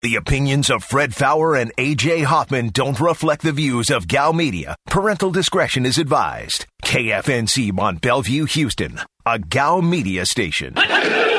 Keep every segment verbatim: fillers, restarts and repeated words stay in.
The opinions of Fred Faour and A J Hoffman don't reflect the views of Gal Media. Parental discretion is advised. K F N C Mont Bellevue, Houston, a Gal Media station. All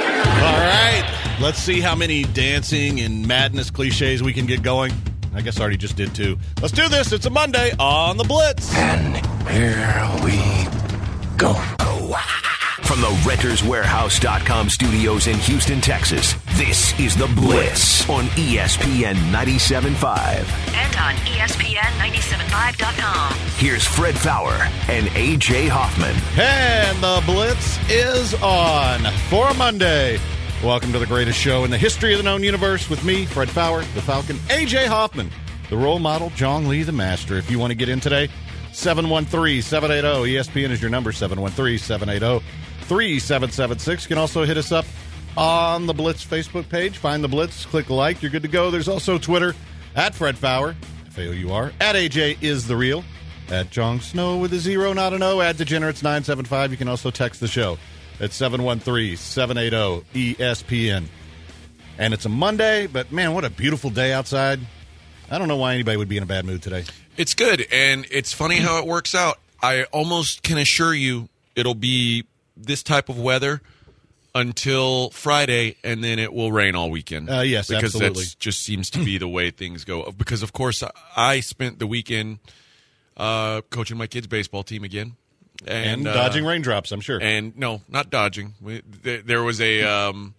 right, let's see how many dancing and madness cliches we can get going. I guess I already just did too. Let's do this. It's a Monday on the Blitz. And here we go. From the Renters Warehouse dot com studios in Houston, Texas, this is The Blitz on E S P N ninety-seven point five. And on E S P N ninety-seven point five dot com. Here's Fred Faour and A J Hoffman. And the Blitz is on for a Monday. Welcome to the greatest show in the history of the known universe with me, Fred Faour, the Falcon, A J Hoffman, the role model, Jong Lee, the master. If you want to get in today, seven one three, seven eight zero, E S P N is your number, seven one three, seven eight zero, three seven seven six. You can also hit us up on the Blitz Facebook page. Find the Blitz, click like, you're good to go. There's also Twitter, at Fred Faour, F A O U R, at A J is the real, at Jong Snow with a zero, not an O, at Degenerates nine seven five. You can also text the show at seven one three, seven eight zero, E S P N. And it's a Monday, but man, what a beautiful day outside. I don't know why anybody would be in a bad mood today. It's good, and it's funny how it works out. I almost can assure you it'll be this type of weather until Friday, and then it will rain all weekend. Uh, yes, because absolutely. that just seems to be the way things go. Because, of course, I spent the weekend uh, coaching my kids' baseball team again. And, And, dodging uh, raindrops, I'm sure. And no, not dodging. We, there, there was a um,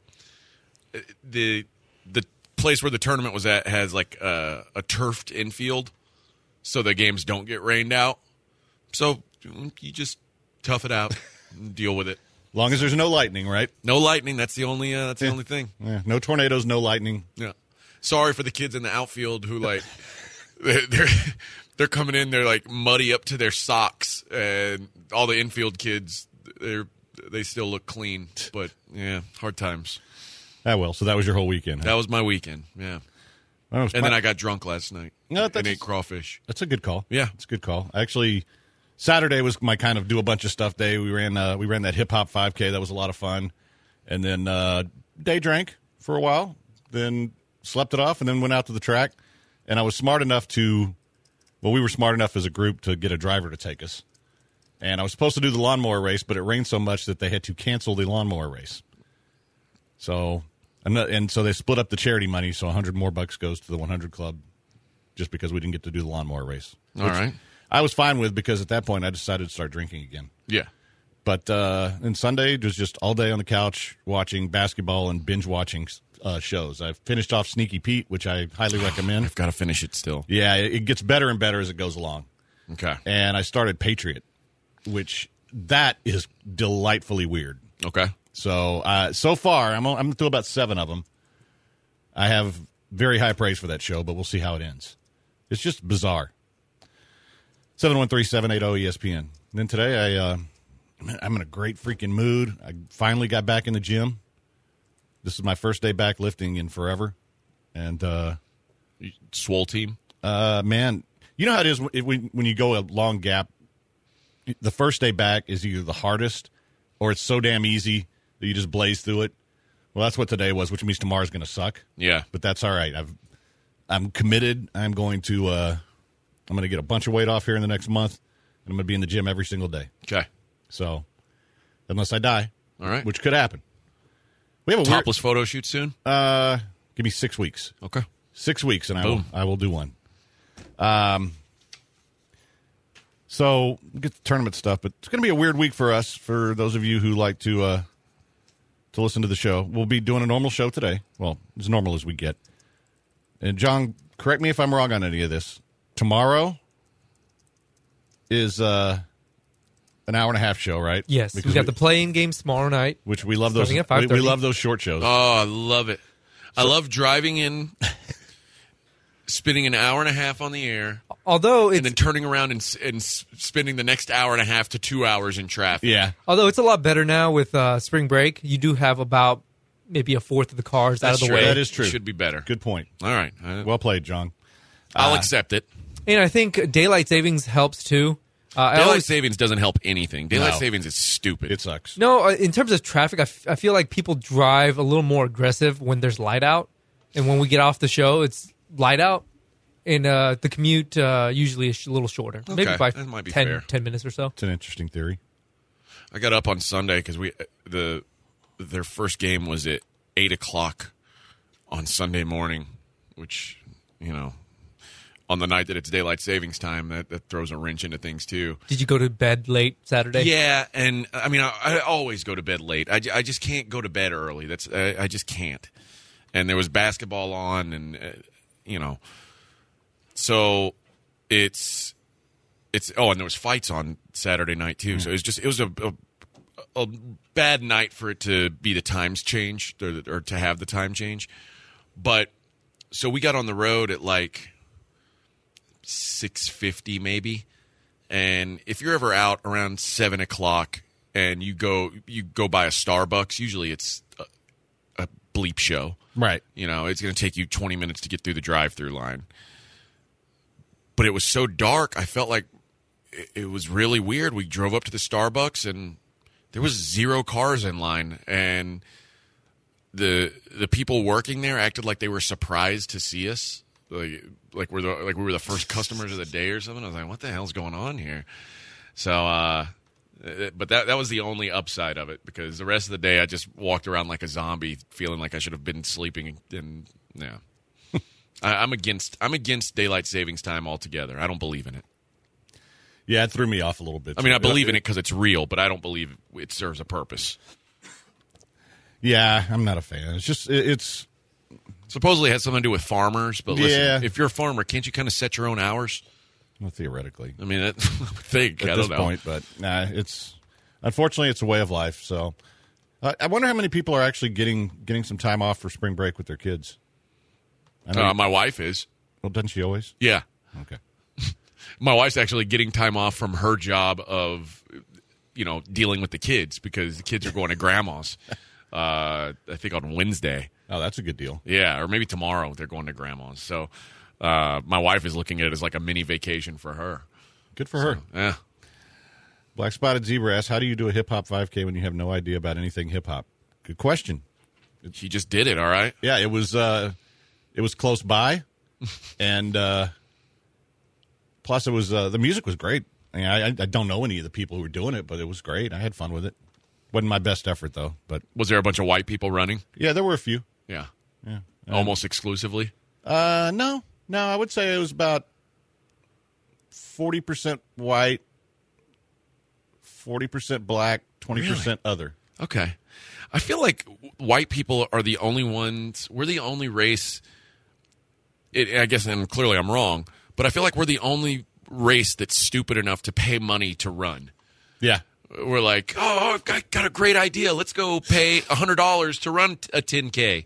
the the place where the tournament was at has like a, a turfed infield, so the games don't get rained out. So you just tough it out and deal with it. As long as there's no lightning, right? No lightning. That's the only. Uh, that's the Yeah. only thing. Yeah, no tornadoes, no lightning. Yeah. Sorry for the kids in the outfield who like they're. they're They're coming in, they're like muddy up to their socks, and all the infield kids, they're they still look clean. But yeah, hard times. Ah, well, so that was your whole weekend. Huh? That was my weekend, yeah. Well, And then I got drunk last night No, and that's- ate crawfish. That's a good call. Yeah. It's a good call. Actually, Saturday was my kind of do a bunch of stuff day. We ran uh, we ran that hip hop five K. That was a lot of fun. And then uh, day drank for a while, then slept it off, and then went out to the track. And I was smart enough to. Well, we were smart enough as a group to get a driver to take us. And I was supposed to do the lawnmower race, but it rained so much that they had to cancel the lawnmower race. So, I'm not, and so they split up the charity money, so one hundred more bucks goes to the one hundred Club just because we didn't get to do the lawnmower race. All right. I was fine with because at that point I decided to start drinking again. Yeah. But uh, and Sunday was just all day on the couch watching basketball and binge watching uh, shows. I finished off Sneaky Pete, which I highly recommend. I've got to finish it still. Yeah, it, it gets better and better as it goes along. Okay. And I started Patriot, which that is delightfully weird. Okay. So uh, so far, I'm I'm through about seven of them. I have very high praise for that show, but we'll see how it ends. It's just bizarre. seven one three, seven eight zero, E S P N. And then today, I, uh, I'm in a great freaking mood. I finally got back in the gym. This is my first day back lifting in forever. And, uh, Swole team? uh, man, you know how it is when, when you go a long gap, the first day back is either the hardest or it's so damn easy that you just blaze through it. Well, that's what today was, which means tomorrow's going to suck. Yeah. But that's all right. I've, I'm committed. I'm going to uh, I'm going to get a bunch of weight off here in the next month, and I'm going to be in the gym every single day. Okay. So, unless I die, All right. which could happen. We have a Topless photo shoot soon? Weird, uh, give me six weeks. Okay. Six weeks, and I will Boom. I will do one. Um. So we'll get the tournament stuff, but it's going to be a weird week for us. For those of you who like to uh, to listen to the show, we'll be doing a normal show today. Well, as normal as we get. And John, correct me if I'm wrong on any of this. Tomorrow is uh, an hour and a half show, right? Yes, Because we got the playing games tomorrow night. which we love those. starting at We, we five thirty. love those short shows. Oh, I love it. I love driving in, spending an hour and a half on the air, Although it's and then turning around and, s- and s- spending the next hour and a half to two hours in traffic. yeah, although it's a lot better now with uh, spring break. You do have about maybe a fourth of the cars That's out of the true. way. that is true. Should be better. Good point. All right. I, Well played, John. I'll uh, accept it. And I think daylight savings helps too. Uh, I Daylight always, savings doesn't help anything. Daylight No. savings is stupid. It sucks. no, uh, in terms of traffic, I, f- I feel like people drive a little more aggressive when there's light out. And when we get off the show, it's light out. And uh, the commute uh, usually is a little shorter. Okay, Maybe by that might be ten, fair. ten minutes or so. It's an interesting theory. I got up on Sunday because we the their first game was at eight o'clock on Sunday morning, which, you know, on the night that it's daylight savings time, that, that throws a wrench into things too. Did you go to bed late Saturday? Yeah, and I mean, I, I always go to bed late. I, I just can't go to bed early. That's I, I just can't. And there was basketball on, and uh, you know, so it's it's oh, and there was fights on Saturday night too. So it was just it was a, a a bad night for it to be the times change or, or to have the time change. But so we got on the road at like six fifty maybe, and if you're ever out around seven o'clock and you go you go by a Starbucks, usually it's a, a bleep show, Right. you know, it's going to take you twenty minutes to get through the drive-through line. But it was so dark, I felt like it, it was really weird. We drove up to the Starbucks and there was zero cars in line, and the the people working there acted like they were surprised to see us. Like, like we're the like we were the first customers of the day or something. I was like, "What the hell's going on here?" So, uh, but that that was the only upside of it, because the rest of the day I just walked around like a zombie, feeling like I should have been sleeping. And yeah, I, I'm against I'm against daylight savings time altogether. I don't believe in it. Yeah, it threw me off a little bit. I mean, I believe in it because it's real, but I don't believe it serves a purpose. Yeah, I'm not a fan. It's just it, it's. Supposedly it has something to do with farmers, but listen, Yeah. if you're a farmer, can't you kind of set your own hours? Well, theoretically, I mean, that, I would think. at I this don't know. point, but nah, it's unfortunately it's a way of life. So, uh, I wonder how many people are actually getting getting some time off for spring break with their kids. I know. Uh, my wife is. Well, doesn't she always? Yeah. Okay. My wife's actually getting time off from her job of, you know, dealing with the kids, because the kids are going to grandma's, uh, I think on Wednesday. Oh, that's a good deal. Yeah, or maybe tomorrow they're going to grandma's. So uh, my wife is looking at it as like a mini vacation for her. Good for her. Yeah. Black Spotted Zebra asks, how do you do a hip-hop five K when you have no idea about anything hip-hop? Good question. She just did it, all right? Yeah, it was uh, it was close by, and uh, plus it was uh, the music was great. I, mean, I, I don't know any of the people who were doing it, but it was great. I had fun with it. Wasn't my best effort, though. But Was there a bunch of white people running? yeah, there were a few. Yeah. Yeah. Almost exclusively? Uh, no, no, I would say it was about forty percent white, forty percent black, twenty percent other. Okay. I feel like white people are the only ones, we're the only race, it, I guess, and clearly I'm wrong, but I feel like we're the only race that's stupid enough to pay money to run. Yeah. We're like, oh, I got a great idea. Let's go pay one hundred dollars to run a ten K.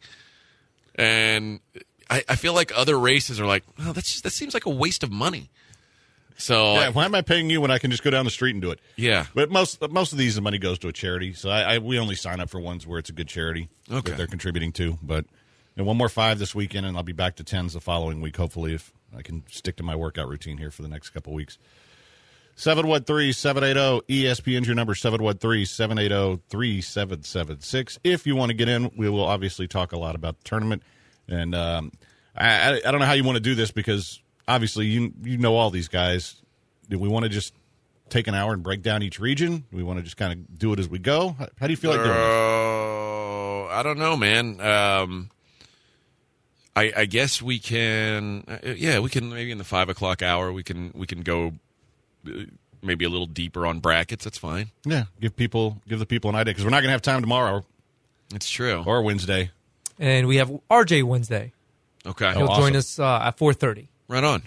And I, I feel like other races are like, oh, that's just, that seems like a waste of money. So Yeah, why am I paying you when I can just go down the street and do it? Yeah. But most most of these, the money goes to a charity. So I, I we only sign up for ones where it's a good charity Okay. that they're contributing to. But and one more five this weekend, and I'll be back to tens the following week, hopefully, if I can stick to my workout routine here for the next couple weeks. seven one three, seven eight zero, E S P N's your number, seven one three, seven eight zero, three seven seven six. If you want to get in, we will obviously talk a lot about the tournament. And um, I, I, I don't know how you want to do this, because obviously you you know all these guys. Do we want to just take an hour and break down each region? Do we want to just kind of do it as we go? How, how do you feel like doing this? Uh, I don't know, man. Um, I, I guess we can. Uh, yeah, we can. Maybe in the five o'clock hour, we can we can go uh, maybe a little deeper on brackets. That's fine. Yeah, give people give the people an idea, because we're not going to have time tomorrow It's true. or Wednesday. And we have R J Wednesday. Okay. He'll awesome. join us uh, at four thirty. Right on.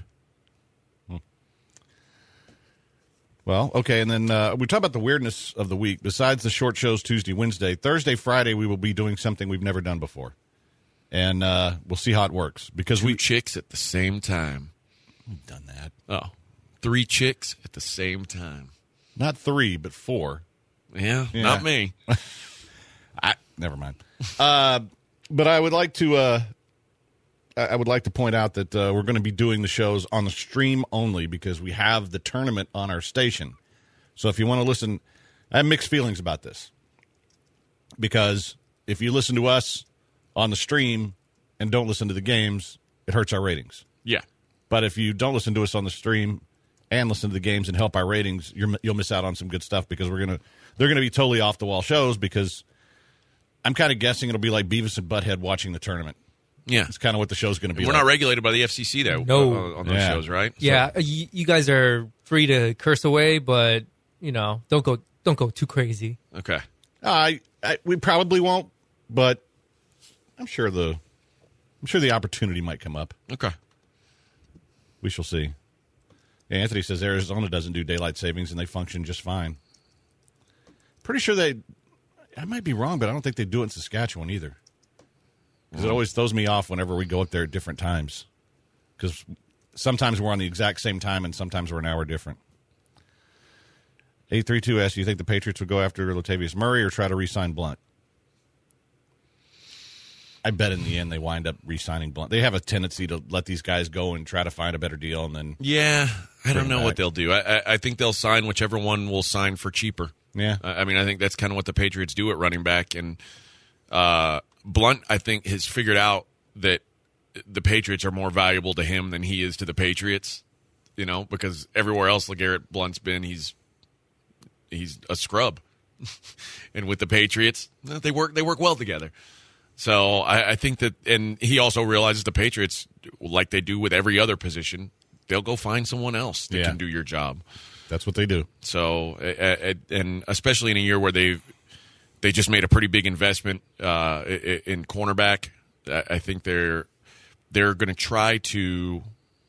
Well, okay, and then uh, we talk about the weirdness of the week. Besides the short shows Tuesday, Wednesday, Thursday, Friday, we will be doing something we've never done before, and uh, we'll see how it works, because Two we chicks at the same time. we've done that. Oh, three chicks at the same time. Not three, but four. Yeah, Yeah. not me. I, never mind. Uh, but I would like to. Uh, I I would like to point out that uh, we're going to be doing the shows on the stream only, because we have the tournament on our station. So if you want to listen, I have mixed feelings about this, because if you listen to us on the stream, and don't listen to the games, it hurts our ratings. Yeah. But if you don't listen to us on the stream and listen to the games and help our ratings, you're, you'll miss out on some good stuff because we're gonna they're gonna be totally off the wall shows because I'm kind of guessing it'll be like Beavis and Butthead watching the tournament. Yeah. It's kind of what the show's going to be. We're like. not regulated by the F C C though. No. uh, on those Yeah. shows, right? Yeah, you, you guys are free to curse away, but you know, don't go don't go too crazy. So, okay. I, I we probably won't, but I'm sure the I'm sure the opportunity might come up. Okay. We shall see. Anthony says Arizona doesn't do daylight savings and they function just fine. Pretty sure they. I might be wrong, but I don't think they do it in Saskatchewan either. Because it always throws me off whenever we go up there at different times. Because sometimes we're on the exact same time and sometimes we're an hour different. eight three two asks, do you think the Patriots would go after Latavius Murray or try to re-sign Blunt? I bet in the end they wind up re-signing Blunt. They have a tendency to let these guys go and try to find a better deal and then... Yeah, I don't Bring know back. what they'll do. I, I, I think they'll sign whichever one will sign for cheaper. Yeah. I, I mean, I think that's kind of what the Patriots do at running back. And uh, Blunt, I think, has figured out that the Patriots are more valuable to him than he is to the Patriots. You know, because everywhere else LeGarrette Blunt's been, he's he's a scrub. And with the Patriots, they work they work well together. So I, I think that, and he also realizes the Patriots, like they do with every other position, they'll go find someone else that Yeah. can do your job. That's what they do. So, uh, and especially in a year where they they just made a pretty big investment uh, in cornerback, I think they're they're going to try to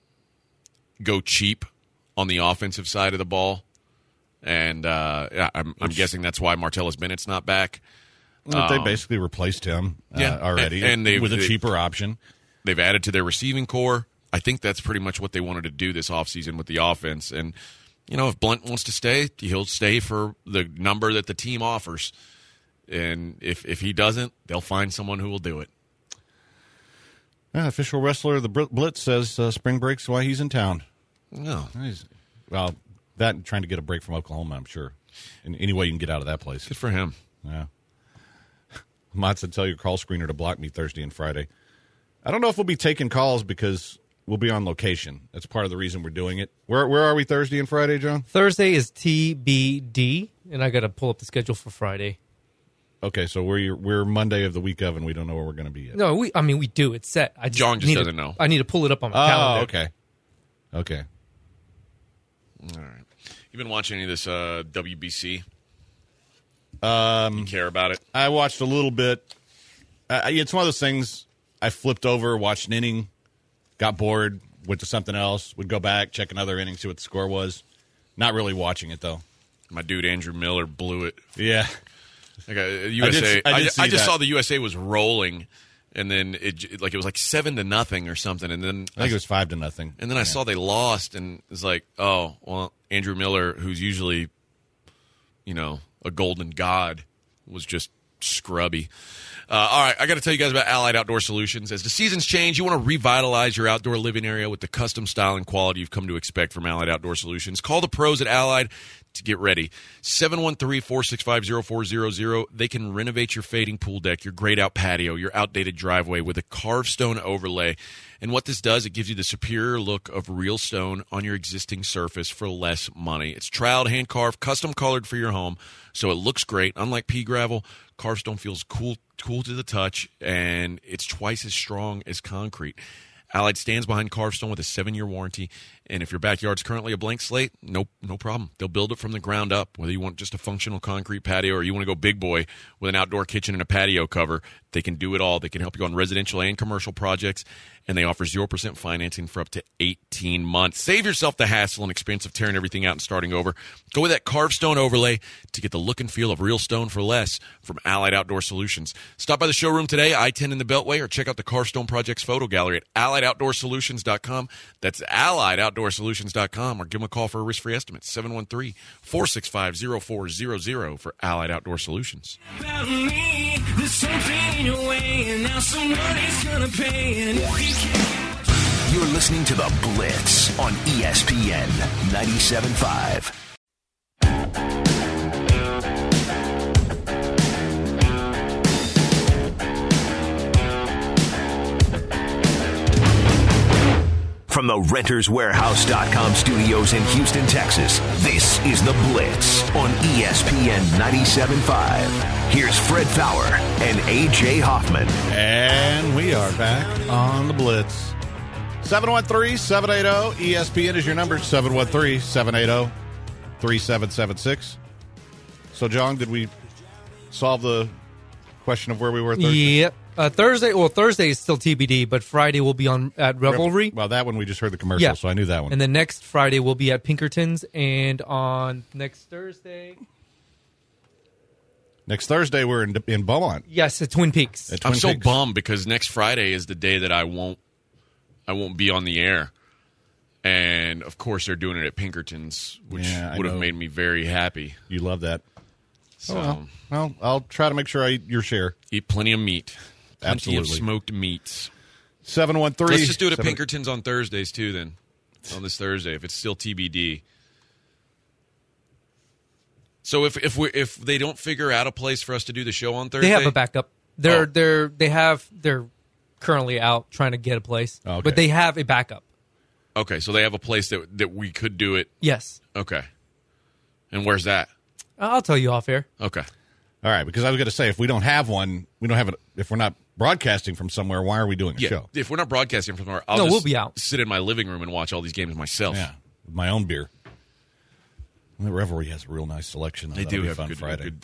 go cheap on the offensive side of the ball, and uh, I'm, I'm guessing that's why Martellus Bennett's not back. Well, they basically replaced him uh, Yeah. already And- and they've- with a they- cheaper option. They've added to their receiving core. I think that's pretty much what they wanted to do this offseason with the offense. And, you know, if Blunt wants to stay, he'll stay for the number that the team offers. And if if he doesn't, they'll find someone who will do it. Uh, official wrestler of the Br- Blitz says uh, spring break's why he's in town. No. He's, well, that and trying to get a break from Oklahoma, I'm sure. In any way you can get out of that place. Good for him. Yeah. Mott said, tell your call screener to block me Thursday and Friday. I don't know if we'll be taking calls because we'll be on location. That's part of the reason we're doing it. Where where are we Thursday and Friday, John? Thursday is T B D, and I got to pull up the schedule for Friday. Okay, so we're we're Monday of the week of, and we don't know where we're going to be yet. No, we. I mean, we do. It's set. I just John just need doesn't to, know. I need to pull it up on my Oh, calendar. okay. Okay. All right. You been watching any of this uh, W B C? Um, you care about it? I watched a little bit. Uh, it's one of those things I flipped over, watched an inning, got bored, went to something else, would go back, check another inning, see what the score was. Not really watching it, though. My dude Andrew Miller blew it. Yeah. Like a, U S A, I did- I I, did I see just that. saw the U S A was rolling, and then it it- like it was like seven to nothing or something, and then I think it was five to nothing. and then I saw they lost, and it's like, oh well, Andrew Miller, who's usually, you know, a golden god, was just scrubby. Uh, all right, I got to tell you guys about Allied Outdoor Solutions. As the seasons change, you want to revitalize your outdoor living area with the custom style and quality you've come to expect from Allied Outdoor Solutions. Call the pros at Allied to get ready. seven one three, four six five, zero four zero zero. They can renovate your fading pool deck, your grayed out patio, your outdated driveway with a carved stone overlay. And what this does, it gives you the superior look of real stone on your existing surface for less money. It's troweled, hand carved, custom colored for your home, so it looks great. Unlike pea gravel, carved stone feels cool, cool to the touch, and it's twice as strong as concrete. Allied stands behind carved stone with a seven-year warranty, and if your backyard's currently a blank slate, no, no problem. They'll build it from the ground up, whether you want just a functional concrete patio or you want to go big boy with an outdoor kitchen and a patio cover. They can do it all. They can help you on residential and commercial projects, and they offer zero percent financing for up to eighteen months. Save yourself the hassle and expense of tearing everything out and starting over. Go with that carved stone overlay to get the look and feel of real stone for less from Allied Outdoor Solutions. Stop by the showroom today, I ten in the Beltway, or check out the Carved Stone Project's photo gallery at allied outdoor solutions dot com. That's allied outdoor solutions dot com, or give them a call for a risk-free estimate, seven one three, four six five, zero four zero zero for Allied Outdoor Solutions. About me, there's something in your way, and now somebody's gonna pay. And if you can't, You're listening to The Blitz on E S P N ninety-seven point five. From the Renters Warehouse dot com studios in Houston, Texas, this is The Blitz on E S P N ninety-seven point five. Here's Fred Fowler and A J Hoffman. And we are back on The Blitz. seven one three, seven eight zero, E S P N is your number, seven one three, seven eight zero, three seven seven six. So, John, did we solve the question of where we were Thursday? Yep. Uh, Thursday, well, Thursday is still T B D, but Friday will be on at Revelry. Well, that one we just heard the commercial, Yeah. so I knew that one. And then next Friday will be at Pinkerton's, and on next Thursday, Next Thursday, we're in, in Beaumont. yes, at Twin Peaks. At Twin I'm so Peaks. bummed because next Friday is the day that I won't I won't be on the air. And, of course, they're doing it at Pinkerton's, which Yeah, I would have know. made me very happy. You love that. So, Oh, well. well, I'll try to make sure I eat your share. eat plenty of meat. Plenty Absolutely. of smoked meats. seven one three. Let's just do it at Pinkerton's on Thursdays, too, then. On this Thursday, if it's still T B D. So if if we if they don't figure out a place for us to do the show on Thursday, They have a backup. They're Oh. they're they have they're currently out trying to get a place, Okay. but they have a backup. Okay, so they have a place that that we could do it. Yes, Okay, and where's that? I'll tell you off air. Okay, All right, because I was going to say, if we don't have one, we don't have it. If we're not broadcasting from somewhere, why are we doing a yeah. show? If we're not broadcasting from somewhere, I'll No, just we'll be out. sit in my living room and watch all these games myself. Yeah, with my own beer. The Revelry has a real nice selection. They That'll do be have fun good, Friday. good,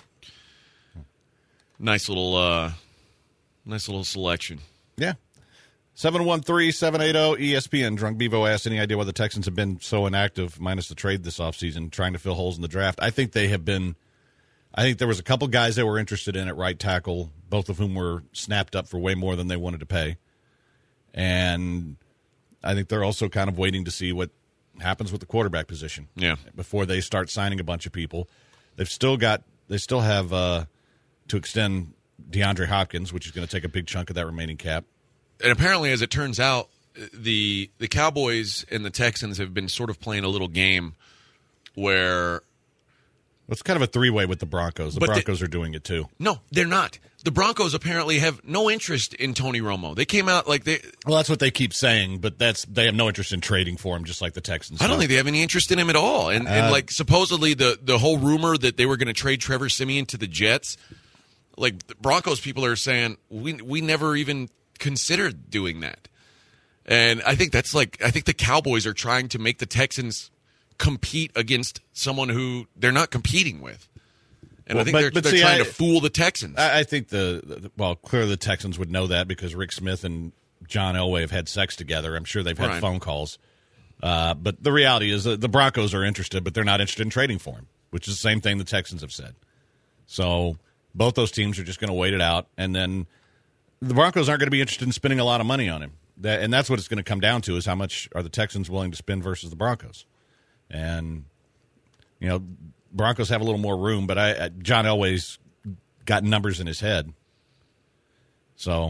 nice little, uh, nice little selection. Yeah. seven one three, seven eight zero, E S P N. Drunk Bevo asked, any idea why the Texans have been so inactive, minus the trade this offseason, trying to fill holes in the draft? I think they have been – I think there was a couple guys that were interested in at right tackle, both of whom were snapped up for way more than they wanted to pay. And I think they're also kind of waiting to see what happens with the quarterback position. Yeah. Before they start signing a bunch of people. They've still got – they still have uh, to extend DeAndre Hopkins, which is going to take a big chunk of that remaining cap. And apparently, as it turns out, the the Cowboys and the Texans have been sort of playing a little game where It's kind of a three-way with the Broncos. The But the- Broncos are doing it too. no, they're not. The Broncos apparently have no interest in Tony Romo. They came out like they. Well, that's what they keep saying, but that's they have no interest in trading for him, just like the Texans. I don't do. think they have any interest in him at all. And, and Uh, like supposedly the the whole rumor that they were going to trade Trevor Siemian to the Jets, like the Broncos people are saying we we never even considered doing that. And I think that's like I think the Cowboys are trying to make the Texans compete against someone who they're not competing with. And Well, I think but- they're, but they're see, trying I- to fool the Texans. I, I think the, the well, clearly the Texans would know that because Rick Smith and John Elway have had sex together. I'm sure they've had Right. phone calls. Uh, but the reality is that the Broncos are interested, but they're not interested in trading for him, which is the same thing the Texans have said. So both those teams are just going to wait it out, and then the Broncos aren't going to be interested in spending a lot of money on him. That, and that's what it's going to come down to is how much are the Texans willing to spend versus the Broncos. And, you know, Broncos have a little more room, but I, I John Elway's got numbers in his head. So,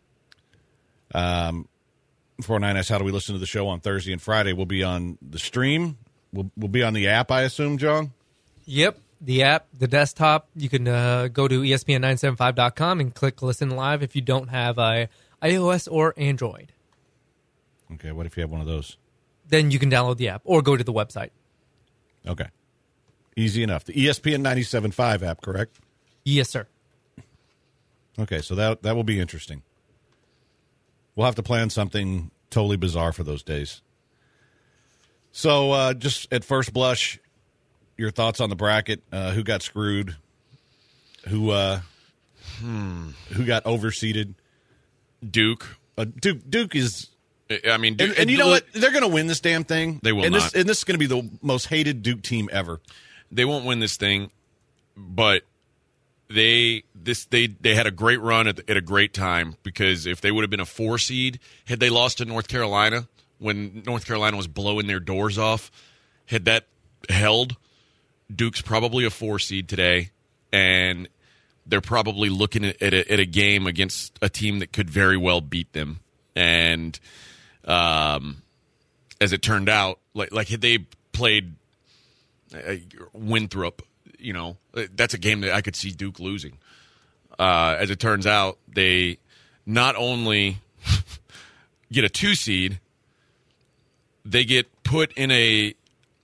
um, four nine asks, how do we listen to the show on Thursday and Friday? We'll be on the stream. We'll, we'll be on the app, I assume, John? Yep, the app, the desktop. You can uh, go to E S P N nine seven five dot com and click listen live if you don't have a iOS or Android. Okay, what if you have one of those? Then you can download the app or go to the website. Okay. Easy enough. The E S P N ninety-seven point five app, correct? Yes, sir. Okay, so that that will be interesting. We'll have to plan something totally bizarre for those days. So, uh, just at first blush, your thoughts on the bracket? Uh, who got screwed? Who uh, Hmm. who got overseeded? Duke. Uh, Duke Duke is, I mean, Duke, and, and you know what? They're going to win this damn thing. They will and not. This, and this is going to be the most hated Duke team ever. They won't win this thing, but they this they they had a great run at, at a great time because if they would have been a four seed, had they lost to North Carolina when North Carolina was blowing their doors off, had that held, Duke's probably a four seed today, and they're probably looking at, at, a, at a game against a team that could very well beat them. And um, as it turned out, like like had they played uh, Winthrop, you know, that's a game that I could see Duke losing. Uh, as it turns out, they not only get a two seed, they get put in a,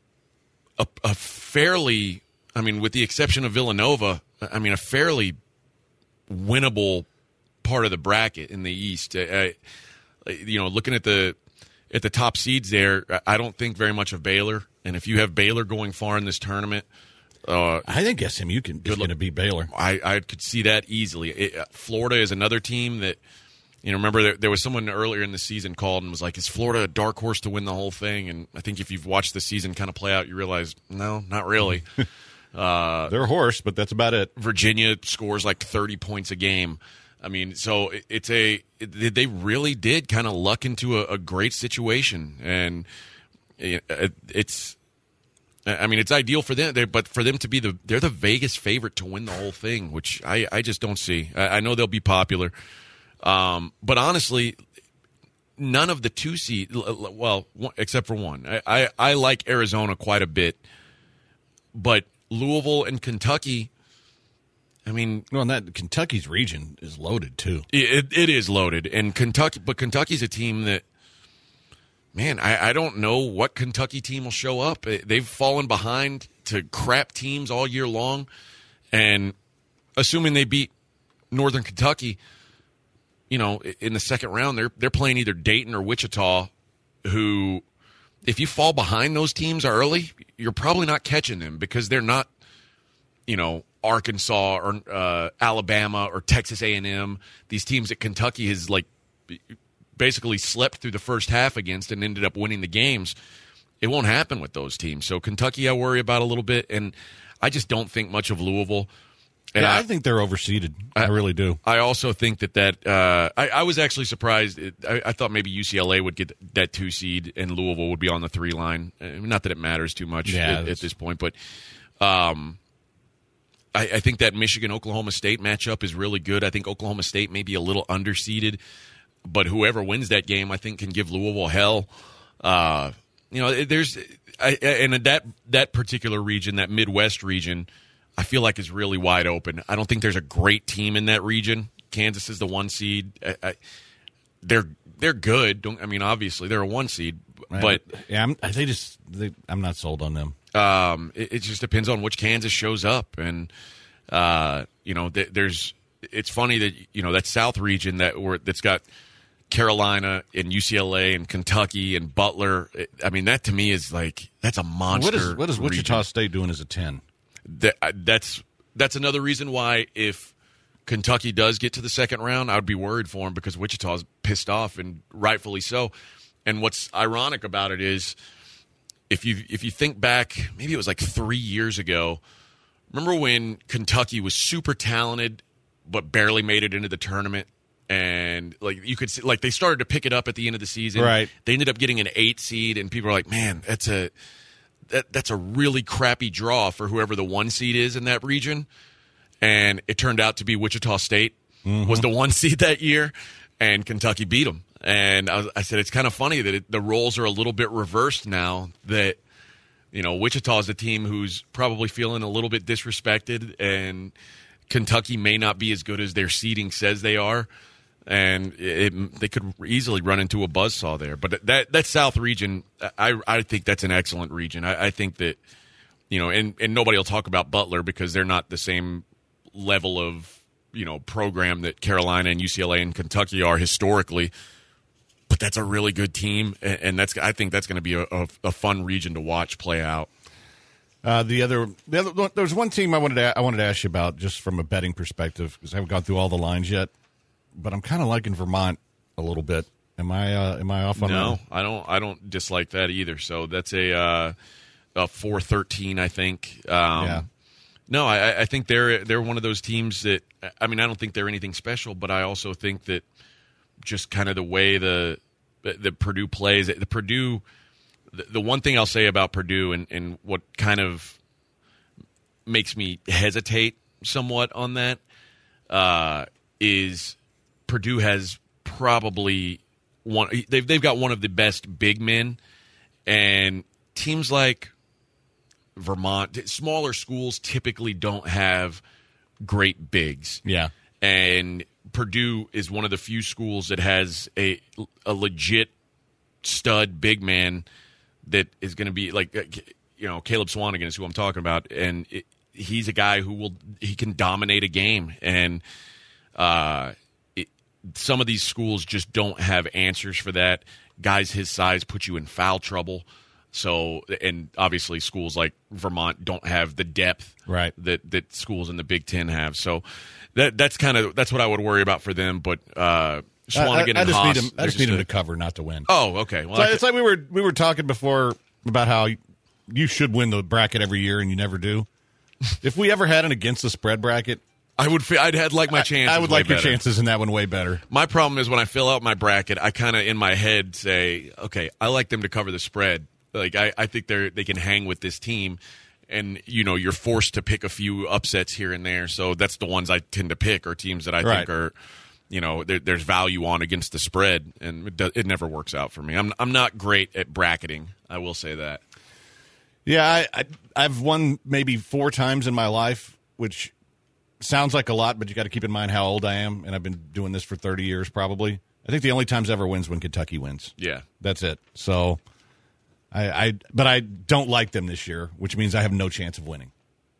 a a fairly, I mean, with the exception of Villanova, I mean, a fairly winnable part of the bracket in the East. I, I, you know, looking at the at the top seeds there, I don't think very much of Baylor. And if you have Baylor going far in this tournament, uh, I think S M U can, is going to beat Baylor. I, I could see that easily. It, uh, Florida is another team that, you know, remember there, there was someone earlier in the season called and was like, is Florida a dark horse to win the whole thing? And I think if you've watched the season kind of play out, you realize, no, not really. uh, They're a horse, but that's about it. Virginia scores like thirty points a game. I mean, so it, it's a it, they really did kind of luck into a, a great situation, and it, it's I mean it's ideal for them, but for them to be the they're the Vegas favorite to win the whole thing, which I, I just don't see. I, I know they'll be popular, um, but honestly, none of the two seed well except for one. I, I, I like Arizona quite a bit, but Louisville and Kentucky. I mean, well, and that Kentucky's region is loaded too. It, it is loaded, and Kentucky, but Kentucky's a team that, man, I, I don't know what Kentucky team will show up. They've fallen behind to crap teams all year long, and assuming they beat Northern Kentucky, you know, in the second round, they're they're playing either Dayton or Wichita, who, if you fall behind those teams early, you're probably not catching them because they're not, you know, Arkansas or uh, Alabama or Texas A and M, these teams that Kentucky has like basically slept through the first half against and ended up winning the games. It won't happen with those teams. So Kentucky I worry about a little bit, and I just don't think much of Louisville. And yeah, I, I think they're overseeded. I, I really do. I also think that that uh, I, I was actually surprised. I, I thought maybe U C L A would get that two seed and Louisville would be on the three line. Not that it matters too much yeah, at, at this point, but um, I, I think that Michigan-Oklahoma State matchup is really good. I think Oklahoma State may be a little underseeded, but whoever wins that game, I think, can give Louisville hell. Uh, you know, there's I, and that that particular region, that Midwest region, I feel like is really wide open. I don't think there's a great team in that region. Kansas is the one seed. I, I, they're they're good. Don't I mean obviously they're a one seed, but yeah, I'm, they just they, I'm not sold on them. Um, it, it just depends on which Kansas shows up, and uh, you know, th- there's. It's funny that you know that South region that where that's got Carolina and U C L A and Kentucky and Butler. It, I mean, that to me is like that's a monster. What is what is Wichita region. State doing as a ten? That, that's that's another reason why if Kentucky does get to the second round, I would be worried for them because Wichita's pissed off and rightfully so. And what's ironic about it is. If you if you think back, maybe it was like three years ago. Remember when Kentucky was super talented, but barely made it into the tournament, and like you could see, like they started to pick it up at the end of the season. Right. They ended up getting an eight seed, and people are like, "Man, that's a that that's a really crappy draw for whoever the one seed is in that region." And it turned out to be Wichita State mm-hmm. was the one seed that year, and Kentucky beat them. And I, was, I said, it's kind of funny that it, the roles are a little bit reversed now that, you know, Wichita is a team who's probably feeling a little bit disrespected, and Kentucky may not be as good as their seeding says they are. And it, they could easily run into a buzzsaw there. But that that South region, I, I think that's an excellent region. I, I think that, you know, and, and nobody will talk about Butler because they're not the same level of, you know, program that Carolina and U C L A and Kentucky are historically. But that's a really good team, and that's I think that's going to be a, a, a fun region to watch play out. Uh, the other, the other, there was one team I wanted to I wanted to ask you about just from a betting perspective because I haven't gone through all the lines yet, but I'm kind of liking Vermont a little bit. Am I uh, am I off on no, that? No, I don't. I don't dislike that either. So that's a uh, a four thirteen, I think. Um, yeah. No, I, I think they're they're one of those teams that I mean I don't think they're anything special, but I also think that. Just kind of the way the the Purdue plays. The Purdue, the, the one thing I'll say about Purdue and, and what kind of makes me hesitate somewhat on that uh, is Purdue has probably one. They've they've got one of the best big men, and teams like Vermont, smaller schools typically don't have great bigs. Yeah, and Purdue is one of the few schools that has a a legit stud big man that is going to be like, you know, Caleb Swanigan is who I'm talking about, and it, he's a guy who will he can dominate a game, and uh, it, some of these schools just don't have answers for that. Guys his size put you in foul trouble. So, and obviously schools like Vermont don't have the depth right. that, that schools in the Big Ten have. So that that's kind of that's what I would worry about for them. But uh, Swanigan I, I, I and just Haas, need them. I just need a, them to cover, not to win. Oh, okay. Well, so I it's like we were we were talking before about how you should win the bracket every year and you never do. If we ever had an against the spread bracket, I would. Feel, I'd had like my chances. I, I would way like your better. chances in that one way better. My problem is when I fill out my bracket, I kind of in my head say, okay, I like them to cover the spread. Like I, I think they're they can hang with this team, and you know you're forced to pick a few upsets here and there. So that's the ones I tend to pick, or teams that I right. think are, you know, there, there's value on against the spread, and it, do, it never works out for me. I'm I'm not great at bracketing. I will say that. Yeah, I, I I've won maybe four times in my life, which sounds like a lot, but you got to keep in mind how old I am, and I've been doing this for thirty years probably. I think the only times I ever wins when Kentucky wins. Yeah, that's it. So. I, I, but I don't like them this year, which means I have no chance of winning.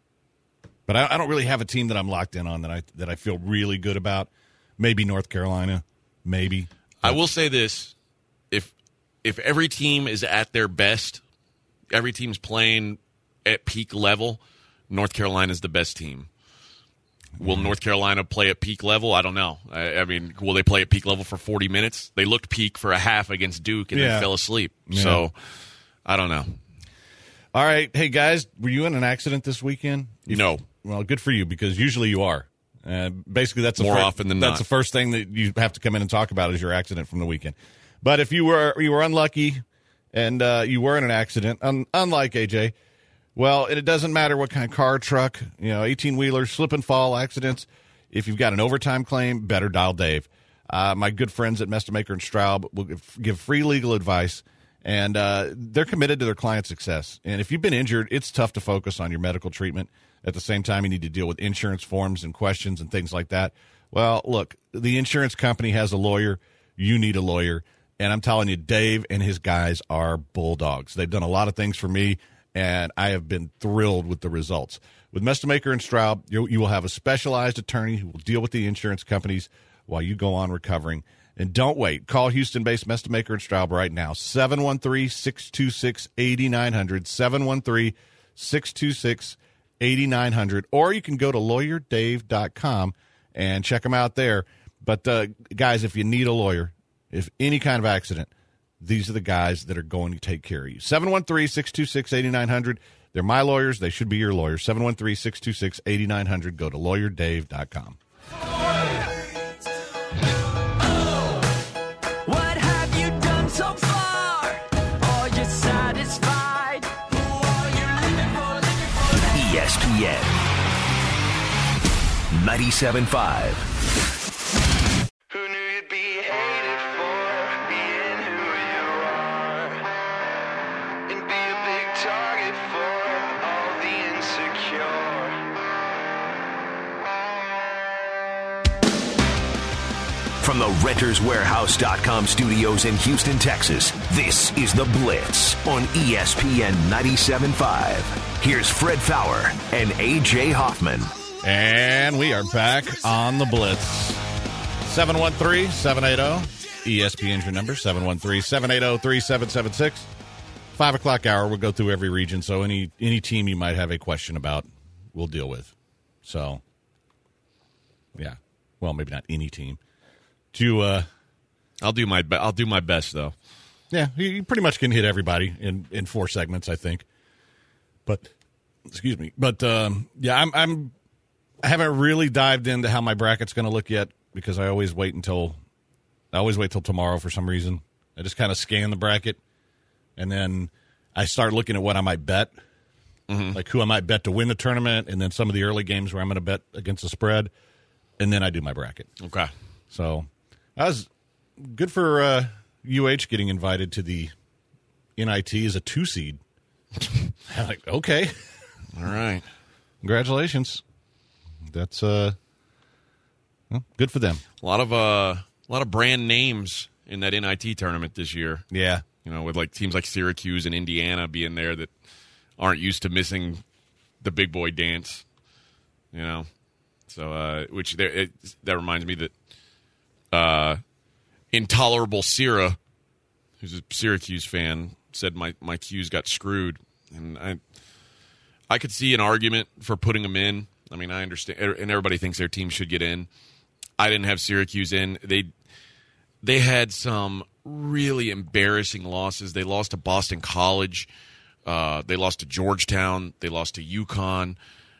But I, I don't really have a team that I'm locked in on that I that I feel really good about. Maybe North Carolina, maybe. I will say this: if if every team is at their best, every team's playing at peak level, North Carolina is the best team. Will North Carolina play at peak level? I don't know. I, I mean, will they play at peak level for forty minutes? They looked peak for a half against Duke and yeah. then fell asleep. Yeah. So. I don't know. All right. Hey, guys, were you in an accident this weekend? If, no. Well, good for you, because usually you are. Uh, basically, that's the more fir- often than that's not. the first thing that you have to come in and talk about is your accident from the weekend. But if you were you were unlucky and uh, you were in an accident, un- unlike A J, well, it doesn't matter what kind of car, truck, you know, eighteen-wheeler, slip and fall accidents. If you've got an overtime claim, better dial Dave. Uh, my good friends at Mestemaker and Straub will give, give free legal advice. And uh, they're committed to their client success. And if you've been injured, it's tough to focus on your medical treatment. At the same time, you need to deal with insurance forms and questions and things like that. Well, look, the insurance company has a lawyer. You need a lawyer. And I'm telling you, Dave and his guys are bulldogs. They've done a lot of things for me, and I have been thrilled with the results. With Mestemaker and Straub, you, you will have a specialized attorney who will deal with the insurance companies while you go on recovering. And don't wait. Call Houston-based Mestemaker and Straub right now, seven one three, six two six, eight nine zero zero, seven one three, six two six, eight nine zero zero, or you can go to lawyer dave dot com and check them out there. But, uh, guys, if you need a lawyer, if any kind of accident, these are the guys that are going to take care of you. seven one three, six two six, eight nine zero zero. They're my lawyers. They should be your lawyers. seven one three, six two six, eight nine zero zero. Go to lawyer dave dot com. So far, are you satisfied? Who are you living for, living for? E S P N ninety-seven point five. Who knew you'd be hated for being who you are? And be a big target for all the insecure. From the Renters Warehouse dot com studios in Houston, Texas, this is The Blitz on E S P N ninety-seven point five. Here's Fred Fowler and A J Hoffman. And we are back on The Blitz. seven one three, seven eight zero, E S P N's your number, seven one three, seven eight zero, three seven seven six. Five o'clock hour, we'll go through every region, so any any team you might have a question about, we'll deal with. So, yeah. Well, maybe not any team. Do you, uh, I'll do my be- I'll do my best though. Yeah, you pretty much can hit everybody in, in four segments, I think. But excuse me, but um, yeah, I'm I'm I haven't really dived into how my bracket's going to look yet because I always wait until I always wait till tomorrow for some reason. I just kind of scan the bracket and then I start looking at what I might bet, mm-hmm. like who I might bet to win the tournament, and then some of the early games where I'm going to bet against the spread, and then I do my bracket. Okay, so I was good for uh, U H getting invited to the N I T as a two seed. I'm like, okay, all right, congratulations. That's uh, well, good for them. A lot of uh, a lot of brand names in that N I T tournament this year. Yeah, You know, with like teams like Syracuse and Indiana being there that aren't used to missing the big boy dance. You know, so uh, which there, it, that reminds me that uh, intolerable Sierra, who's a Syracuse fan, said my my Q's got screwed, and I I could see an argument for putting them in. I mean, I understand, and everybody thinks their team should get in. I didn't have Syracuse in. They they had some really embarrassing losses. They lost to Boston College. Uh, they lost to Georgetown. They lost to UConn.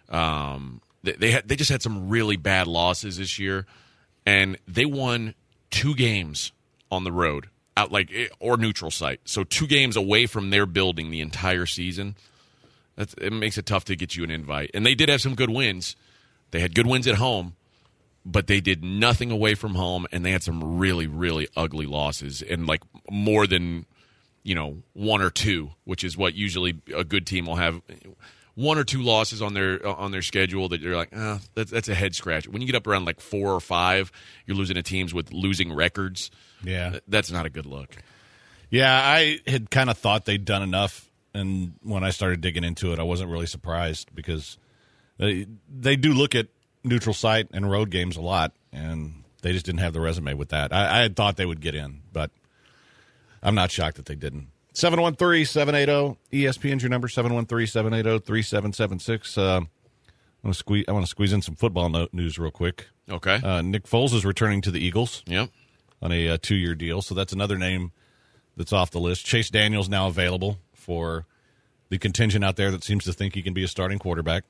Um, they they, had, they just had some really bad losses this year, and they won two games on the road, out like or neutral site. So two games away from their building the entire season. That's, it makes it tough to get you an invite. And they did have some good wins. They had good wins at home, but they did nothing away from home, and they had some really, really ugly losses, and like more than, you know, one or two, which is what usually a good team will have. One or two losses on their on their schedule that you're like, ah, oh, that's, that's a head scratch. When you get up around like four or five, you're losing to teams with losing records. Yeah. That's not a good look. Yeah, I had kind of thought they'd done enough, and when I started digging into it, I wasn't really surprised because they, they do look at neutral site and road games a lot, and they just didn't have the resume with that. I, I had thought they would get in, but I'm not shocked that they didn't. seven one three, seven eight zero, E S P N's your number, seven one three, seven eight zero, three seven seven six. Uh, I want to squeeze, I want to squeeze in some football no- news real quick. Okay. Uh, Nick Foles is returning to the Eagles. Yep. On a uh, two-year deal, so that's another name that's off the list. Chase Daniel's now available for the contingent out there that seems to think he can be a starting quarterback,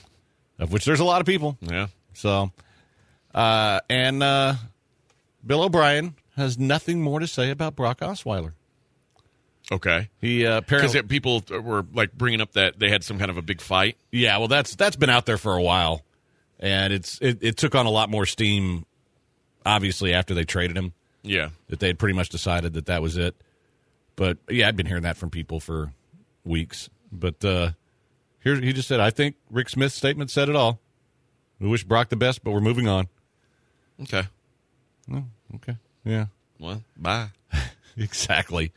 of which there's a lot of people. Yeah. So, uh, and uh, Bill O'Brien has nothing more to say about Brock Osweiler. Okay. He uh, apparently because people were like bringing up that they had some kind of a big fight. Yeah, well, that's that's been out there for a while, and it's it, it took on a lot more steam, obviously, after they traded him. Yeah. That they had pretty much decided that that was it. But, yeah, I'd been hearing that from people for weeks. But uh, here he just said, I think Rick Smith's statement said it all. We wish Brock the best, but we're moving on. Okay. Oh, okay. Yeah. Well, bye. Exactly.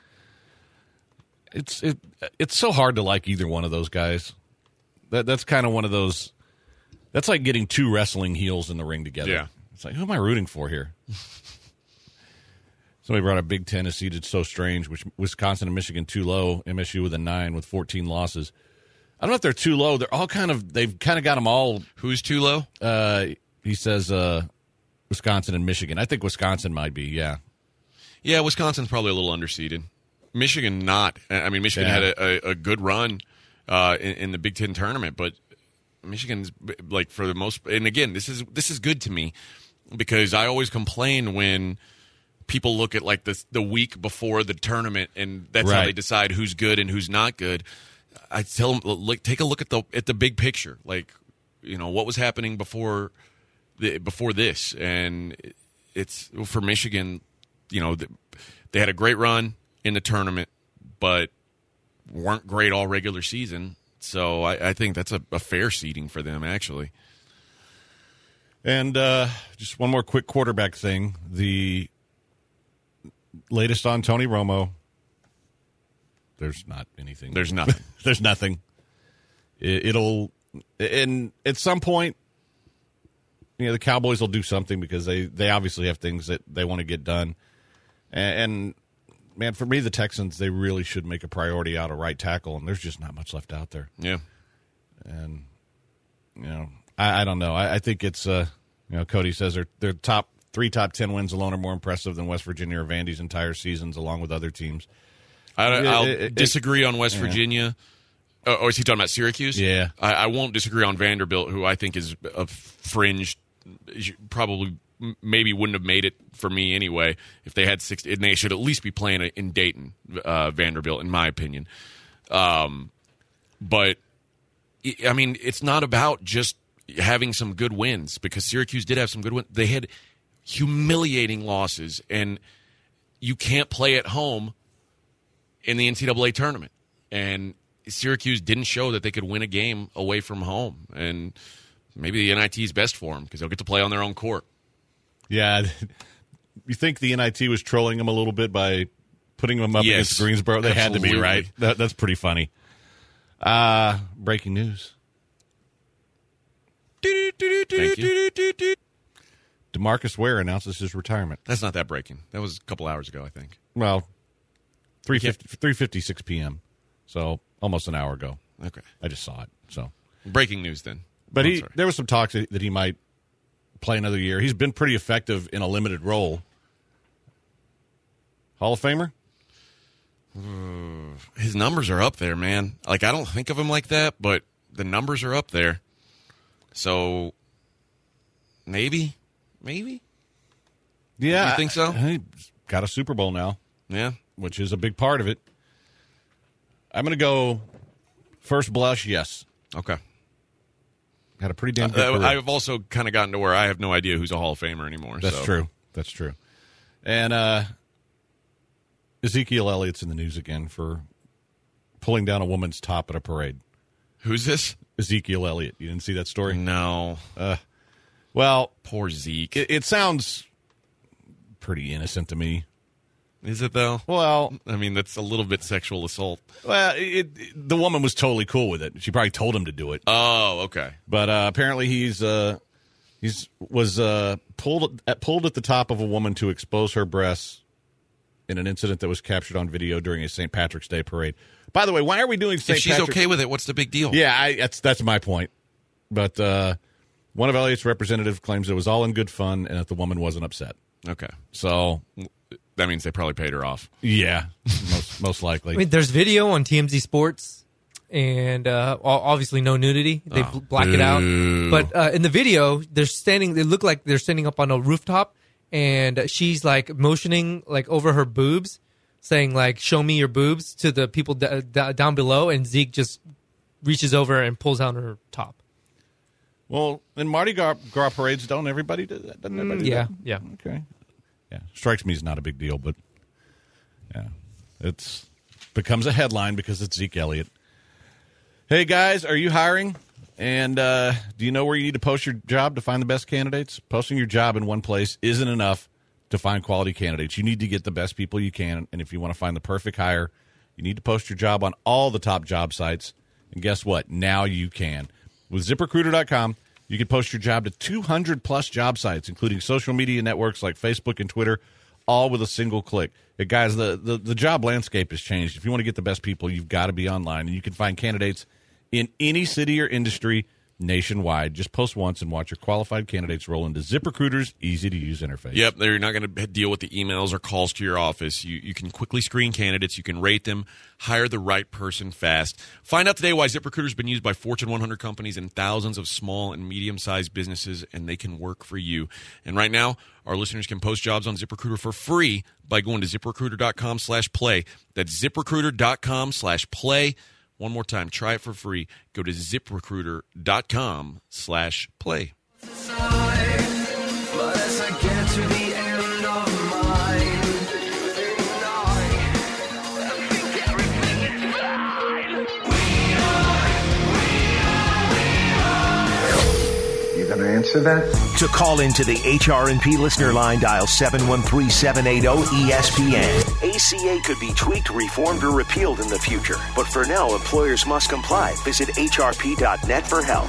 It's it it's so hard to like either one of those guys. That That's kind of one of those – that's like getting two wrestling heels in the ring together. Yeah. It's like, who am I rooting for here? Somebody brought up Big Ten is seeded so strange, which Wisconsin and Michigan too low, M S U with a nine with fourteen losses. I don't know if they're too low. They're all kind of, they've kind of got them all. Who's too low? Uh, he says uh, Wisconsin and Michigan. I think Wisconsin might be, yeah. Yeah, Wisconsin's probably a little underseeded. Michigan not. I mean, Michigan Yeah. had a, a, a good run uh, in, in the Big Ten tournament, but Michigan's like for the most. And again, this is this is good to me because I always complain when people look at like the the week before the tournament and that's how Right. they decide who's good and who's not good. I tell them, look, take a look at the at the big picture, like you know what was happening before the before this, and it's for Michigan. You know, they had a great run in the tournament, but weren't great all regular season. So I, I think that's a, a fair seeding for them, actually. And uh, just one more quick quarterback thing. The latest on Tony Romo. There's not anything. There's nothing. There's nothing. It, it'll, and at some point, you know, the Cowboys will do something because they, they obviously have things that they want to get done. And, and, man, for me, the Texans, they really should make a priority out of right tackle, and there's just not much left out there. Yeah. And, you know, I, I don't know. I, I think it's, uh, you know, Cody says their their top three top ten wins alone are more impressive than West Virginia or Vandy's entire seasons, along with other teams. I, I'll It- it- disagree on West yeah. Virginia. Oh, or is he talking about Syracuse? Yeah. I, I won't disagree on Vanderbilt, who I think is a fringe, probably maybe wouldn't have made it for me anyway if they had six. And they should at least be playing in Dayton, uh, Vanderbilt, in my opinion. Um, but I mean, it's not about just having some good wins because Syracuse did have some good wins. They had humiliating losses, and you can't play at home in the N C double A tournament. And Syracuse didn't show that they could win a game away from home. And maybe the N I T is best for them because they'll get to play on their own court. Yeah. You think the N I T was trolling them a little bit by putting them up Yes, against Greensboro. They had to be, absolutely. right? That, that's pretty funny. Uh, breaking news. Thank you. DeMarcus Ware announces his retirement. That's not that breaking. That was a couple hours ago, I think. Well, three fifty-six p.m., so almost an hour ago. Okay. I just saw it. So, Breaking news then. But I'm he sorry. there was some talks that he might play another year. He's been pretty effective in a limited role. Hall of Famer? His numbers are up there, man. Like, I don't think of him like that, but the numbers are up there. So, maybe? Maybe? Yeah. You think so? He got a Super Bowl now, Yeah. which is a big part of it. I'm going to go first blush, yes. Okay. Had a pretty damn good Uh, career. I've also kind of gotten to where I have no idea who's a Hall of Famer anymore. That's so. true. That's true. And uh, Ezekiel Elliott's in the news again for pulling down a woman's top at a parade. Who's this? Ezekiel Elliott. You didn't see that story? No. Well, Poor Zeke. it, it sounds pretty innocent to me. Is it, though? Well, I mean, that's a little bit sexual assault. well, it, it, the woman was totally cool with it. She probably told him to do it. Oh, okay. But uh, apparently he's uh, he's was uh, pulled at, pulled at the top of a woman to expose her breasts in an incident that was captured on video during a Saint Patrick's Day parade. By the way, why are we doing Saint If she's Patrick's? okay with it, what's the big deal? Yeah, I, that's that's my point. But uh, one of Elliott's representatives claims it was all in good fun and that the woman wasn't upset. Okay. So That means they probably paid her off. yeah, most most likely. I mean, there's video on T M Z Sports, and uh, o- obviously no nudity. They Oh, bl- black it out. boo. But uh, in the video, they're standing. They look like they're standing up on a rooftop, and she's like motioning like over her boobs, saying like "Show me your boobs" to the people d- d- down below, and Zeke just reaches over and pulls down her top. Well, in Mardi Gras, Gras parades, don't everybody do that? Doesn't everybody do Yeah, that? yeah. Okay. Yeah, strikes me as not a big deal, but yeah, it's becomes a headline because it's Zeke Elliott. Hey guys, are you hiring? And uh, do you know where you need to post your job to find the best candidates? Posting your job in one place isn't enough to find quality candidates. You need to get the best people you can, and if you want to find the perfect hire, you need to post your job on all the top job sites. And guess what? Now you can. With ZipRecruiter dot com, you can post your job to two hundred plus job sites, including social media networks like Facebook and Twitter, all with a single click. Hey, guys, the, the, the job landscape has changed. If you want to get the best people, you've got to be online, and you can find candidates in any city or industry nationwide. Just post once and watch your qualified candidates roll into ZipRecruiter's easy-to-use interface. Yep, they're not going to deal with the emails or calls to your office. You you can quickly screen candidates. You can rate them, hire the right person fast. Find out today why ZipRecruiter's been used by Fortune one hundred companies and thousands of small and medium-sized businesses, and they can work for you. And right now, our listeners can post jobs on ZipRecruiter for free by going to ZipRecruiter dot com slash play. That's ZipRecruiter dot com slash play. One more time, try it for free. Go to ZipRecruiter dot com slash play. But as I get to the end of mine, I think everything is fine. You gonna answer that? To call into the H R and P listener line, dial seven one three, seven eight zero, E S P N. A C A could be tweaked, reformed, or repealed in the future. But for now, employers must comply. Visit H R P dot net for help.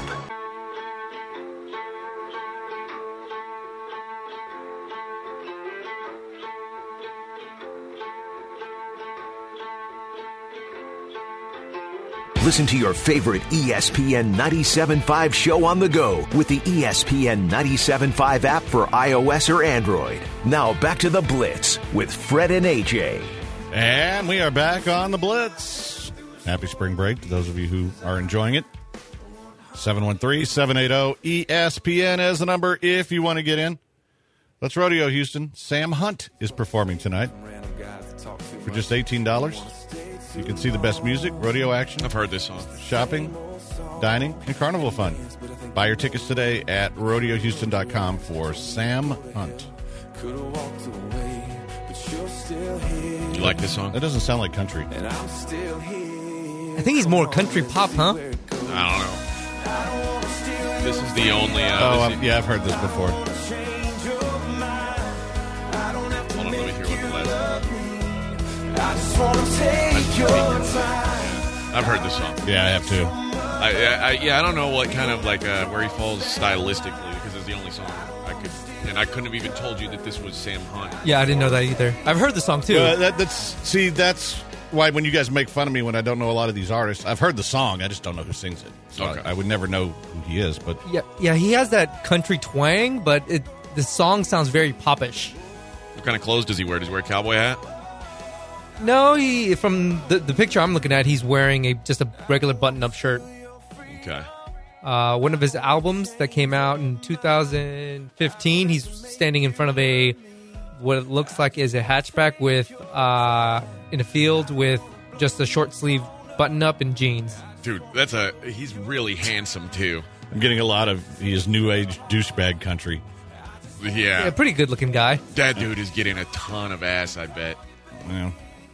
Listen to your favorite E S P N ninety-seven point five show on the go with the E S P N ninety-seven point five app for iOS or Android. Now back to the Blitz with Fred and A J. And we are back on the Blitz. Happy spring break to those of you who are enjoying it. seven one three, seven eight zero, E S P N as the number if you want to get in. Let's rodeo Houston. Sam Hunt is performing tonight for just eighteen dollars. You can see the best music, rodeo action, I've heard this song. shopping, dining, and carnival fun. Buy your tickets today at rodeo houston dot com for Sam Hunt. Do you like this song? That doesn't sound like country. I think he's more country pop, huh? I don't know. This is the only. Uh, Oh, this um, is- yeah, I've heard this before. Hold on, let me hear what the last. I've heard this song. Yeah, I have too. I, I, I yeah, I don't know what kind of like uh, where he falls stylistically because it's the only song I could, and I couldn't have even told you that this was Sam Hunt. Yeah, I didn't know that either. I've heard the song too. Uh, that, that's see, that's why when you guys make fun of me when I don't know a lot of these artists, I've heard the song, I just don't know who sings it. So Okay. I, I would never know who he is. But yeah, yeah, he has that country twang, but it the song sounds very popish. What kind of clothes does he wear? Does he wear a cowboy hat? No, he from the, the picture I'm looking at, he's wearing a just a regular button-up shirt. Okay. Uh, one of his albums that came out in two thousand fifteen, he's standing in front of a what it looks like is a hatchback with uh, in a field with just a short sleeve button-up and jeans. Dude, that's a he's really handsome too. I'm getting a lot of his new age douchebag country. Yeah. Yeah, pretty good-looking guy. That dude is getting a ton of ass, I bet. Yeah.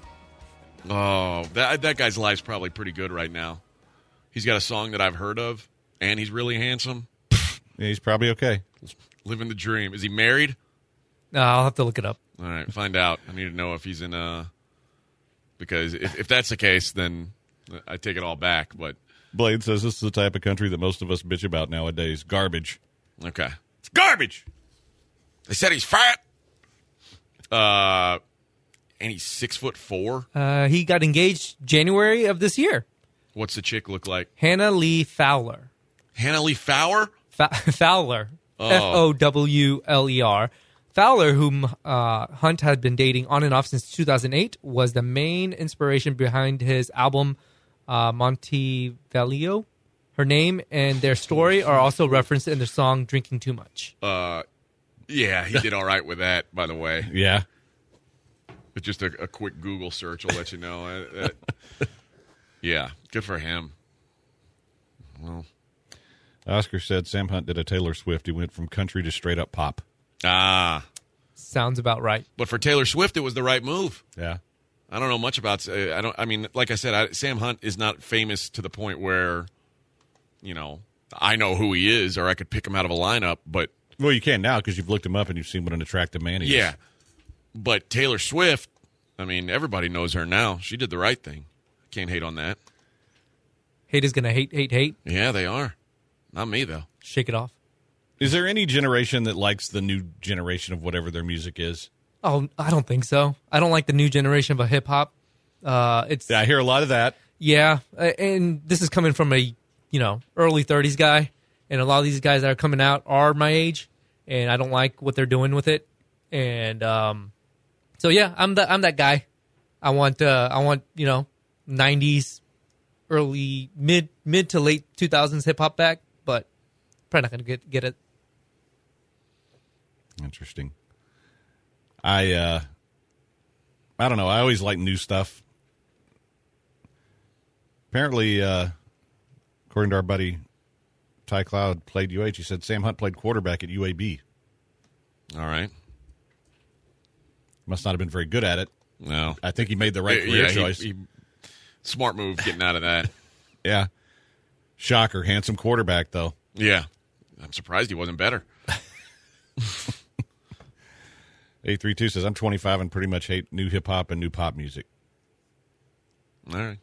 Oh, that that guy's life's probably pretty good right now. He's got a song that I've heard of, and he's really handsome. Yeah, he's probably okay. Living the dream. Is he married? Uh, I'll have to look it up. All right, find out. I need to know if he's in a... Because if, if that's the case, then I take it all back, but... Blade says this is the type of country that most of us bitch about nowadays. Garbage. Okay. It's garbage! They said he's fat! Uh... And he's six foot four. Uh, he got engaged January of this year. What's the chick look like? Hannah Lee Fowler. Hannah Lee Fowler? Fa- Fowler. Oh. F O W L E R. Fowler, whom uh, Hunt had been dating on and off since two thousand eight, was the main inspiration behind his album uh, Montevideo. Her name and their story are also referenced in the song Drinking Too Much. Uh, yeah, he did all right with that, by the way. Yeah. But just a, a quick Google search will let you know. Uh, uh, yeah, good for him. Well, Oscar said Sam Hunt did a Taylor Swift. He went from country to straight up pop. ah, Sounds about right. but for Taylor Swift, it was the right move. Yeah. I don't know much about. Uh, I don't. I mean, like I said, I, Sam Hunt is not famous to the point where, you know, I know who he is or I could pick him out of a lineup. But Well, you can now because you've looked him up and you've seen what an attractive man he is. yeah, but Taylor Swift, I mean, everybody knows her now. She did the right thing. Can't hate on that. Hate is going to hate, hate, hate. Yeah, they are. Not me though. Shake it off. Is there any generation that likes the new generation of whatever their music is? Oh, I don't think so. I don't like the new generation of hip hop. Uh, it's Yeah, I hear a lot of that. yeah, uh, and this is coming from a you know early thirties guy, and a lot of these guys that are coming out are my age, and I don't like what they're doing with it, and um, so yeah, I'm that I'm that guy. I want uh, I want you know nineties, early mid mid to late two thousands hip hop back, but probably not gonna get get it. Interesting. I uh I don't know. I always like new stuff. Apparently, uh, according to our buddy Ty Cloud, played U H. He said Sam Hunt played quarterback at U A B. All right. Must not have been very good at it. No. I think he made the right Yeah, career he- choice. he- smart move getting out of that. Yeah. Shocker. Handsome quarterback, though. Yeah. I'm surprised he wasn't better. eight three two says, I'm twenty-five and pretty much hate new hip-hop and new pop music. All right.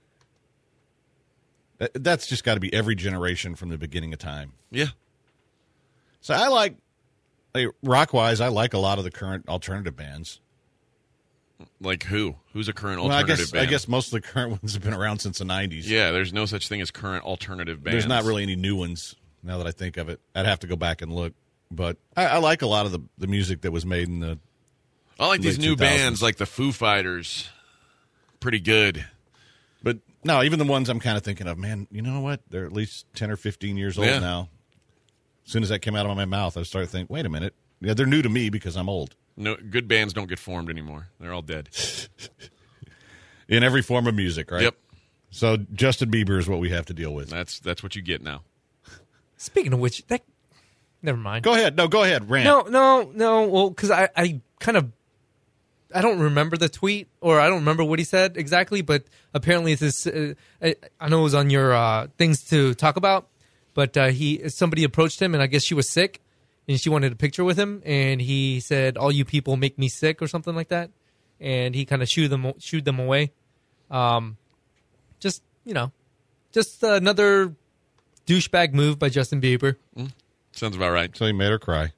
That- That's just got to be every generation from the beginning of time. Yeah. So I like, like rock-wise, I like a lot of the current alternative bands. Like who? Who's a current Well, I alternative guess band? I guess most of the current ones have been around since the nineties. Yeah, there's no such thing as current alternative bands. There's not really any new ones now that I think of it. I'd have to go back and look. But I, I like a lot of the, the music that was made in the I like these late new two thousands. bands like the Foo Fighters. Pretty good. But no, even the ones I'm kind of thinking of, man, you know what? They're at least ten or fifteen years old Yeah. now. As soon as that came out of my mouth, I started thinking, wait a minute. Yeah, they're new to me because I'm old. No, good bands don't get formed anymore. They're all dead. In every form of music, right? Yep. So Justin Bieber is what we have to deal with. That's that's what you get now. Speaking of which, that never mind. Go ahead. No, go ahead. Rant. No, no, no. Well, because I, I kind of, I don't remember the tweet or I don't remember what he said exactly, but apparently it's this. Uh, I, I know it was on your uh, things to talk about, but uh, he somebody approached him and I guess she was sick and she wanted a picture with him and he said, "All you people make me sick" or something like that. and he kind of shooed them shooed them away. Um, just you know, just another douchebag move by Justin Bieber. Mm, sounds about right. So he made her cry.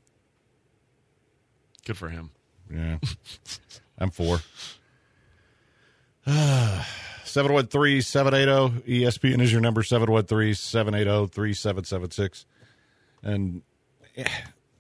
Good for him. Yeah. I'm for. seven one three, seven eight zero E S P N is your number, seven one three, seven eight zero, three seven seven six. And, eh,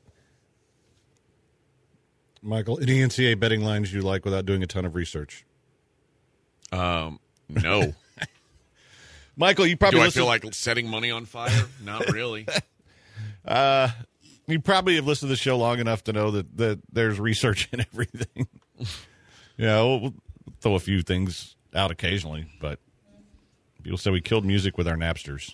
Michael, any N C A A betting lines you like without doing a ton of research? Um, no. Michael, you probably Do I listen- feel like setting money on fire? Not really. Uh, you probably have listened to the show long enough to know that, that there's research in everything. Yeah, we'll, we'll throw a few things out occasionally, but people say we killed music with our Napsters.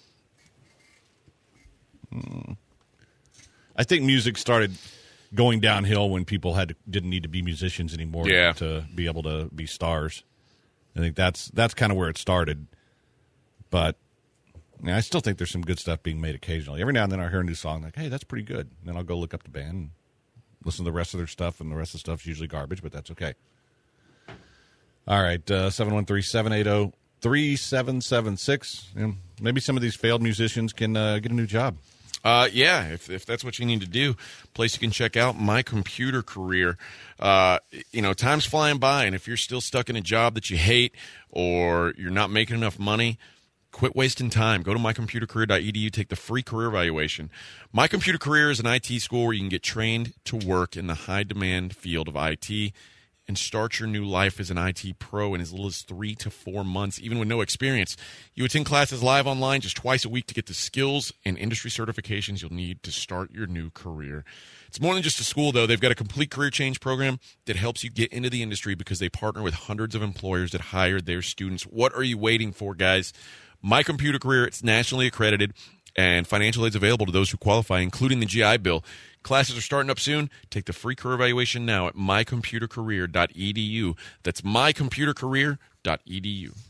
Hmm. I think music started going downhill when people had to, didn't need to be musicians anymore Yeah. to be able to be stars. I think that's that's kind of where it started. But yeah, I still think there's some good stuff being made occasionally. Every now and then I hear a new song like, hey, that's pretty good. And then I'll go look up the band and listen to the rest of their stuff, and the rest of the stuff's usually garbage, but that's okay. All right, uh, seven one three, seven eight zero, three seven seven six. You know, maybe some of these failed musicians can uh, get a new job. Uh, yeah, if if that's what you need to do, place you can check out, My Computer Career. Uh, you know, time's flying by, and if you're still stuck in a job that you hate or you're not making enough money, quit wasting time. Go to my computer career dot e d u, take the free career evaluation. My Computer Career is an I T school where you can get trained to work in the high-demand field of I T and start your new life as an I T pro in as little as three to four months, even with no experience. You attend classes live online just twice a week to get the skills and industry certifications you'll need to start your new career. It's more than just a school, though. They've got a complete career change program that helps you get into the industry because they partner with hundreds of employers that hire their students. What are you waiting for, guys? My Computer Career, it's nationally accredited, and financial aid is available to those who qualify, including the G I Bill. Classes are starting up soon. Take the free career evaluation now at my computer career dot e d u. That's my computer career dot e d u.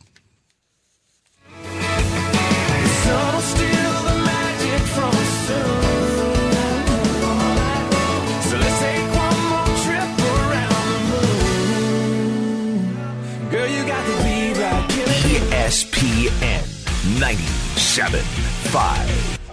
Some steal the magic from us soon. So let's take one more trip around the moon. Girl, you got to be right. E S P N ninety-seven point five.